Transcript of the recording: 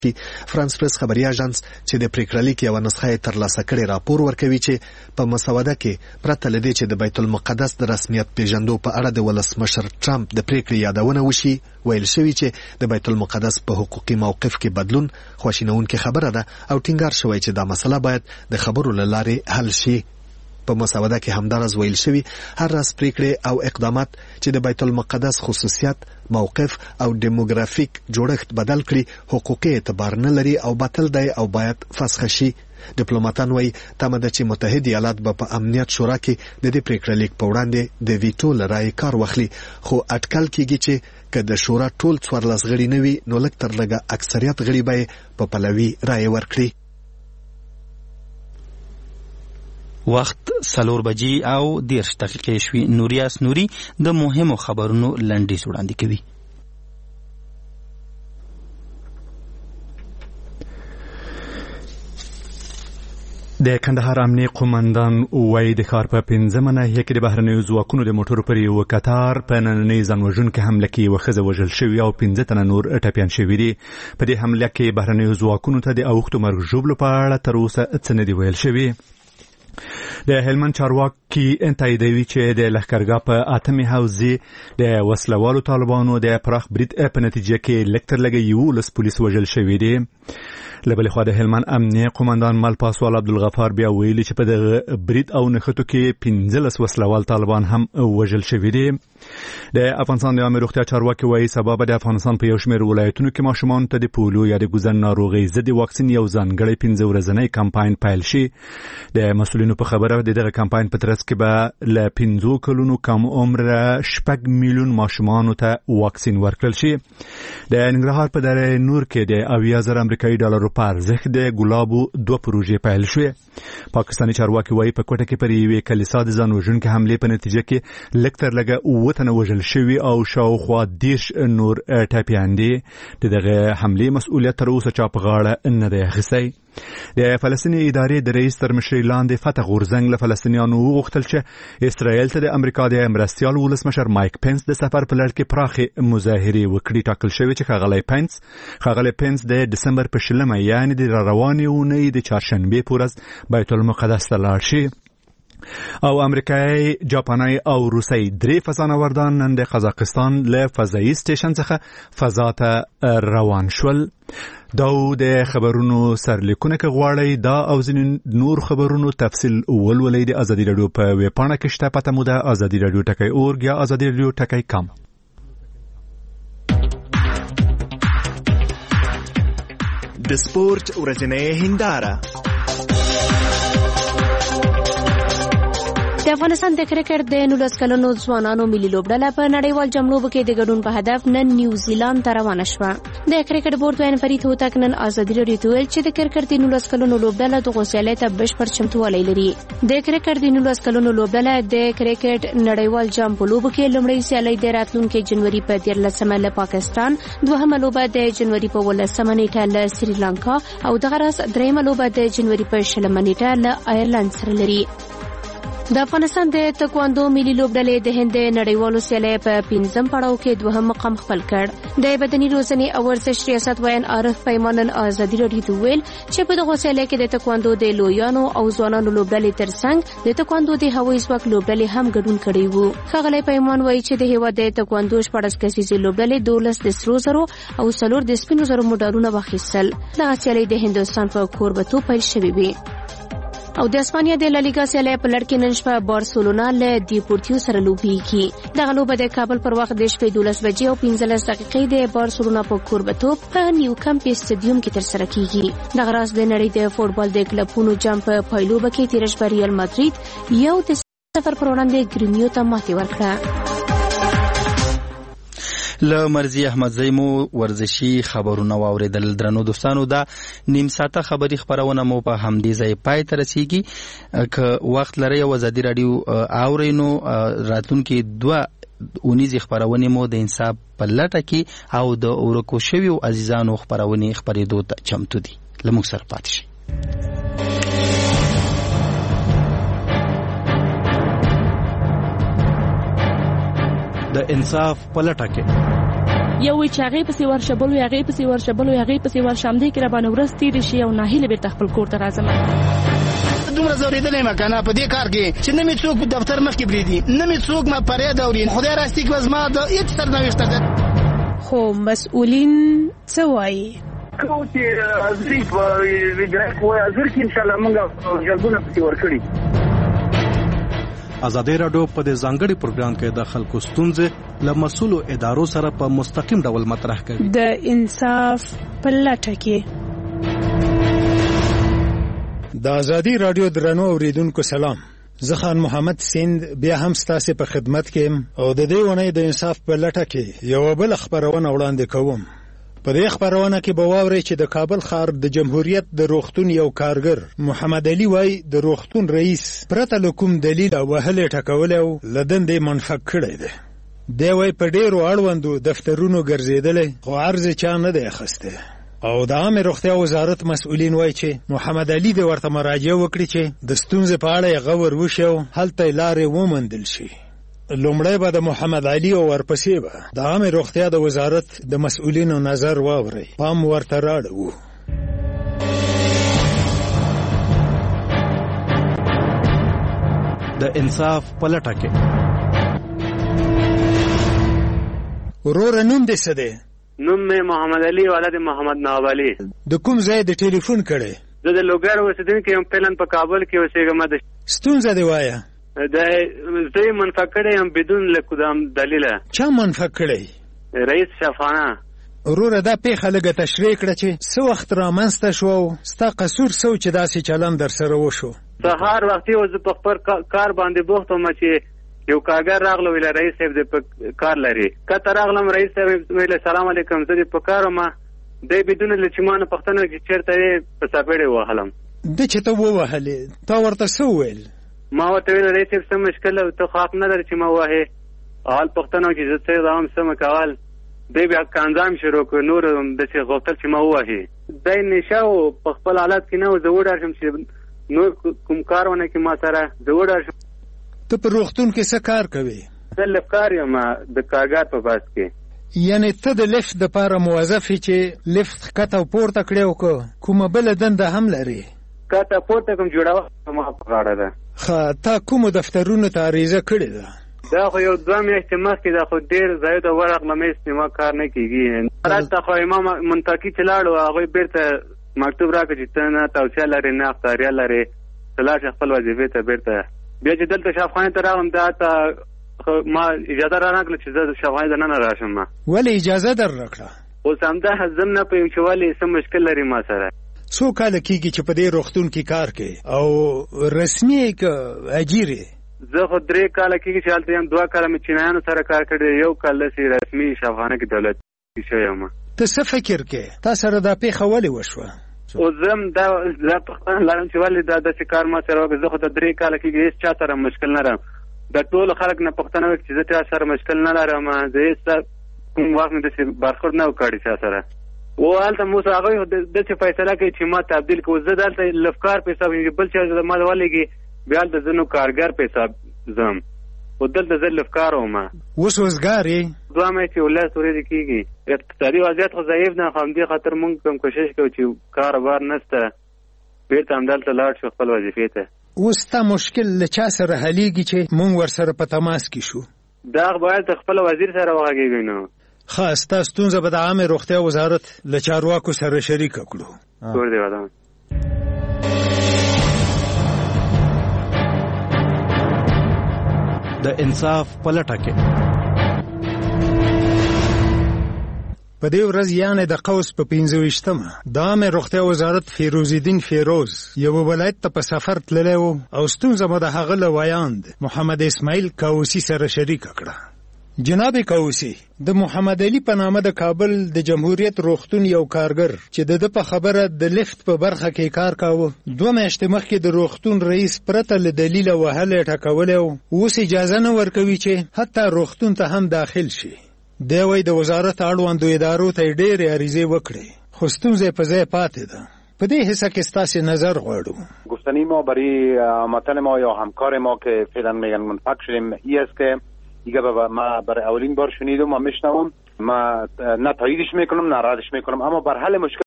فرانس پریس خبري اژانس چې د پریکړه لیک یو نسخه ترلاسه کړي راپور ورکوي چې په مسوده کې پرته لدې چې د بیت المقدس د رسمیت پیژندو په اړه د ولسمشر ټرمپ د پریکړې یادونه وشي ویل شوی چې د بیت المقدس په حقوقي موقف کې بدلون خواشینونکې خبره ده او ټینګار شوی چې دا مسله باید د خبرو له لارې حل شي. په مسوده کې همدارس ویل شوی هر راز پریکړې او اقدامات چې د بیت المقدس خصوصیت موقف او دیموګرافیک جوړښت بدل کړي حقوقي اعتبار نه لري او باطل دی او باید فسخ شي. ډیپلوماټان وایي تمه ده چې متحد ایالات به په امنیت شورا کې د دې پریکړې لیک په وړاندې د ویټو له رایې کار واخلي خو اټکل کیږي چې که د شورا ټول 14 غړي نه وي نو لږ تر لږه اکثریت غړي به په پلوي رایې ورکړي. وخت 4 بجې او 10 دقیقې شوي. نوریاس نوري د مهمو خبرونو لنډیز وړاندې کوي. د کندهار امنیه قومندان وایي د ښار په 15 ناحیه کې د بهرنیو ځواکونو د موټرو پر یو قطار په نننۍ ځانوژونکې حمله کې یوه ښځه وژل شوې او 15 تنه نور ټپیان شوي دي. په دې حمله کې بهرنیو ځواکونو ته د اوښتو مرګ ژوبلو په اړه تر اوسه څه نه دي ویل شوي. د هلمند چارواکي تاییدوي چې د لښکرګاه په 8مې حوزې د وسلوالو طالبانو د پراخ برید په نتیجه کې لږ تر لږه 11 پولیس وژل شوي دي. له بلې خوا د هلمند امنیه قومندان مل پاسوال عبدالغفار بیا ویلي چې په دغه برید او نښتو کې 15 وسلوال طالبان هم وژل شوي دي. د افغانستان د عامه روغتیا چارواکي وایي سبا به د افغانستان په یو شمېر ولایتونو کې ماشومانو ته د پولیو یا د ګوزن ناروغۍ ضد واکسین یو ځانګړی 15 ورځنی کمپاین پیل شي. د مسؤلینو په خبره د دغه کمپاین په ترڅ کې به له 15 کلونو کم عمره 6 میلیون ماشومانو ته واکسین ورکړل شي. د ننګرهار په دره نور کې د 80,000 امریکایي ډالرو په ارزښت د ګلابو 2 پروژې پیل شوې. پاکستاني چارواکي وایي په کوټه کې پر یوې کلیسا د ځانوژونکې حملې په نتیجه کې لږ تر لږه 9 تنه وژل شوي او شاوخوا 10 نور ټپیان دي. د دغه حملې مسؤلیت تر اوسه چا په غاړه نه دی اخیستی. د فلسطیني ادارې د رئیس تر مشرۍ لاندې فتح غورځنګ له فلسطینیانو وغوښتل چې اسرائیل ته د امریکا د مرستیال ولسمشر مایک پنس د سفر په لړ کې پراخې مظاهرې وکړي. ټاکل شوی چې ښاغلی پنس د ډسمبر په 20 یعنې د راروانې اونۍ د چهارشنبې په ورځ بیت المقدس ته لاړ شي. او امریکایي، جاپاني او روسي 3 فضانوردان نن د قزاقستان له فضایي سټیشن څخه فضا ته روان شول. دا د خبرونو سرلیکونه کې غواړي دا او ځینې نور خبرونو تفصیل ولولئ د ازادي رادیو په ویب پاڼه کې شته. پته مو ده ازادي رادیو ټکی .org یا ازادي رادیو ټکی .com. د سپورت ورځنۍ هنداره. د افغانستان د کرکټ د 19 کلنو ځوانانو ملي لوبډله په نړیوال جام لوبو کې د ګډون په هدف نن نیوزیلند ته روانه شوه. د کرکټ بورډ وین فرید هوتک نن ازادي رادیو ته ویل چې د کرکټ د 19 کلنو لوبډله د غوسیالۍ ته بشپړ چمتووالی لري. د کرکټ د 19 کلنو لوبډله د کرکټ نړیوال جام په لوبو کې لومړی سیالي د راتلونکي جنوري په 13 له پاکستان، دوهمه لوبه د جنوري په 18 نیټه له سریلانکا او دغه راس دریمه لوبه د جنوري په 20 نیټه له آیرلند سره لري. د افغانستان د تکواندو ملي لوبډلې د هند نړیوالو سیالۍ په 5م پړاو کې دوهم مقام خپل کړ. د بدني روزنې او ورزش ریاست وین عارف پیمانن ازادي رادیو ته ویل چې په دغه سیالۍ کې د تکواندو د لویانو او ځوانانو لوبډلې ترڅنګ د تکواندو د هوایي ځواک لوبډلې هم ګډون کړی وو. ښاغلی پیمان وایي چې د هیواد د تکواندو 14 کسیزې لوبډلې 12 د سرو زرو او 4 د سپینو زرو مډالونه واخیستل. دغه سیالۍ د هندوستان په کوربتوب پیل شوې وي. او د اسپانیا د لالیګا سیالۍ په لړ کې نن شپه بارسلونا له دیپورتیو سره لوبېږي. دغه لوبه د کابل پر وخت د شپې 12 بجې او 15 دقیقې د بارسلونا په کوربتوب په نیو کمپ سټیډیوم کې ترسره کیږي. دغه راز د نړۍ د فوټبال د کلبونو جام په پایلوبه کې تیر شپه ریال مادرید 1-0 پر وړاندې ګرینیو ته ماتې ورکړه. له مرزي احمد زیمو ورزشي خبرونه واوریدل. درنو دوستانو دا نیم ساعته خبري خبرونه مو په همدې ځای پای ته رسیږي. که وخت لري او ازادي رادیو اورینو راتلونکي 2 اونیزې خبرونه مو د انصاف په لټه کې او د اورکو شویو عزیزانو خبرونه خبرېدو ته چمتو دي. لموږ سره پاتې شئ. د انصاف په لټه کې یو وی چې هغه پسې ورشه بل وی هغه پسې ورشه بل وی هغه پسې ورشه هم دې کې را باندې ورځ تېرې شي او ناهیله بیرته خپل کور ته راځم. دومره زورېدلی یم کنه په دې کار کې چې نه مې څوک دفتر مخکې پرېږدي نه مې څوک ما فریاد اوري. خدای راستي که زما د هېڅ سرنوشته ده. خو مسؤلین څه وایي؟ کوم چې ازري وایي ازر کې انشاءالله موږ جلبونه پسې ورکړي. ازادي راډیو په دې ځانګړي پروګرام کې د خلکو ستونزې له مسؤلو ادارو سره په مستقیم ډول مطرح کوي. د انصاف په لټه کې د ازادي راډیو درنو اوریدونکو سلام. زه خان محمد سیند بیا هم ستاسو په خدمت کې او د دې ونې د انصاف په لټه کې یو بل خبرونه وړاندې کوم. په دې خبرونه کې به واورئ چې د کابل ښار د جمهوریت د روغتون یو کارګر محمد علي وای د روغتون رئیس پرته له کوم دلیل وهلې ټکولې او له دندې منفک کړی دی. دی وای په ډېرو اړوندو دفترونو ګرځېدلی خو عرض چا نه دی اخیستی او د عامې روغتیا وزارت مسؤلین وای چې محمد علي دې ورته مراجعه وکړي چې د ستونزې په اړه یې غور وشي او هلته یې لارې وموندل شي. لومړی به د محمد علي او ورپسې به د عامې روغتیا د وزارت د مسؤلینو نظر واورئ. پام ورته راړو. د انصاف په لټه کې وروره نوم دې څه دی؟ نوم مې محمد علي ولد محمد نواب علي. د کوم ځای د ټلیفون کړی؟ زه د لوګر اوسېدونکی یم. فعلا په کابل کې اوسېږم. ستونزه دې وایه؟ زه منفک کړی یم بدون له کوم دلیله. چا منفک کړی؟ رئیس شفانه. وروره دا پیښه لږه تشریح کړه چې څه وخت رامنځته شو او ستا قصور څه و چې داسې چلند در سره وشو؟ سهار وختي زه په خپل کار باندې بوخت وم چې یو کارګر راغلو ویل رئیس صاحب دې په کار لري. کته راغلم رئیس صاحب ویل سلام علیکم زه دې په کار وم. دی بدون له چې ما نه پوښتنه وکړه چې چېرته یې په څپېړې ووهلم. ده چې ته ووهلې تا ورته څه وویل؟ ما ورته ویل رئیس صاحب څه مشکل ته خو حق نه لري چې ما ووهې. حال پوښتنه وکړي زه څه دوام څه مه کول. دی بیا کانزام شروع کړ نور داسې غوښتل چې ما ووهې. دی نشه و په خپل حالت کې نه و. زه وډار شم چې نور کوم کار ونه کړي ما سره. زه وډار شم. ته په روغتون کې څه کار کوې؟ زه لفټکار یم د کارګر په بس کې. یعنې ته د لفټ دپاره موظف یې چې لفټ ښکته او پورته کړې او که کومه بله دنده هم لرې؟ ښکته پورته کوم جوړول ما په غاړه ده. ښه تا کومو دفترونو ته عریضه کړې ده؟ دا خو یو 2 میاشتې مخکې دا خو ډېر ځایو ته ورغلم هېڅ ما کار نه کېږي. هلته خو امام منتقي چې لاړو هغوی بېرته مکتوب راکړه چې ته نه توصیه لرې نه اختیاریه لرې ته لاړ شه خپل وظیفې ته بېرته. بیا چې دلته شفاخانې ته راغلم دا ته ما اجازه را نه کړه چې زه شفاخانې ته نه راشم. ولې اجازه در نه کړه؟ اوس همدا زه نه پوهېږم چې ولې څه مشکل لري ما سره. څو کاله کېږي چې په دې روغتون کې کار کوې او رسمي یې که اجیر یې؟ زه خو 3 کاله کېږي چې هلته یم. 2 کاله مې چینایانو سره کار کړی. 1 کال داسې رسمي شفاخانه کې دولتي شوی یم. ته څه فکر کوې تا سره دا پیښه ولې وشوه؟ اوس زه هم دا پوښتنه لرم چې ولې دا داسې کار ما سره وکړه. زه خو د 3 کاله کېږي هېڅ چا سره مشکل نه لرم. د ټولو خلک نه پوښتنه وکړي چې زه چا سره مشکل نه لرم. زه هېڅ کوم وخت مې داسې برخورد نه و کړی چا سره. و هلته مو هغوی داسې فیصله کوي چې ما تبدیل کړو. زه دلته لفټکار په حساب بل چا ما ولېږي بیا هلته زه نو کارګر په حساب ځم. خو دلته زه لفټکار وم. اوس وزګار یې؟ 2 میاشتې 10 ورځې کېږي. اقتصادي وضعیت خو ضعیف نه. همدې خاطر مونږ کوم کوشش کوو چې کاروبار نشته بېرته همدلته لاړ شو خپل وظیفې ته. اوس ستا مشکل له چا سره حلیږي چې مونږ ورسره په تماس کې شو؟ دا باید خپل وزیر سره وغږېږئ نو. ښه ستا ستونزه به د عامې روغتیا وزارت له چارواکو سره شریکه کړو. کور دې ودان. د انصاف په لټه کې په دې ورځ یعنې د قوس په 25مه د عامې روغتیا وزارت فیروزالدین فیروز یو ولایت ته په سفر تللی و او ستونزه مو د هغه له ویاند محمد اسماعیل کاوسي سره شریکه کړه. جناب کاوسي د محمد علي په نامه د کابل د جمهوریت روغتون یو کارګر چې د په خبره د لفټ په برخه کې کار کاوه 2 میاشتې مخکې د روغتون رئیس پرته له دلیله وهلې ټکولی او اوس اجازه نه ورکوي چې حتی روغتون ته هم داخل شي. دی وایي د وزارت اړوندو ادارو ته یې ډېرې عریضې وکړې خو ستونزه یې په ځای پاتې ده. په دې حصه کې ستاسې نظر غواړو. گفتنی ما برای هموطن ما یا همکار ما که فعلا میگن منفک شدیم ای است که دیگه ما برای اولین بار شنیدم و میشنوم ما نه تاییدش میکنم نه ردش میکنم، اما بر حل مشکل